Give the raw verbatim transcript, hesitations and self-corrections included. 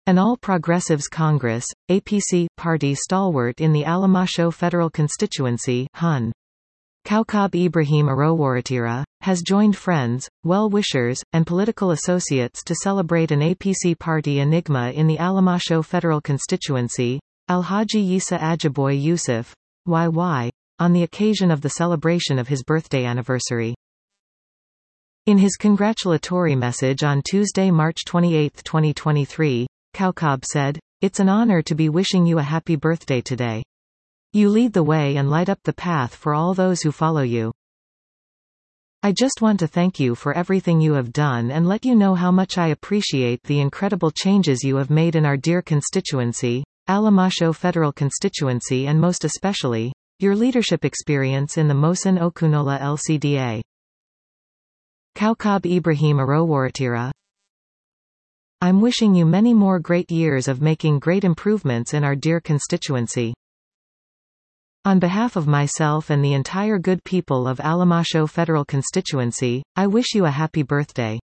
An All Progressives Congress, A P C, party stalwart in the Alamasho Federal Constituency Hun. Kaukab Ibrahim Arowaratira, has joined friends, well-wishers, and political associates to celebrate an A P C party enigma in the Alamasho Federal Constituency, Alhaji Yisa Ajiboy Yusuf, Y Y, on the occasion of the celebration of his birthday anniversary. In his congratulatory message on Tuesday, March twenty-eighth, twenty twenty-three, Kaukab said, "It's an honor to be wishing you a happy birthday today. You lead the way and light up the path for all those who follow you. I just want to thank you for everything you have done and let you know how much I appreciate the incredible changes you have made in our dear constituency, Alamasho Federal Constituency, and most especially, your leadership experience in the Mosan Okunola L C D A. Kaukab Ibrahim Arowaratira. I'm wishing you many more great years of making great improvements in our dear constituency. On behalf of myself and the entire good people of Alamasho Federal Constituency, I wish you a happy birthday.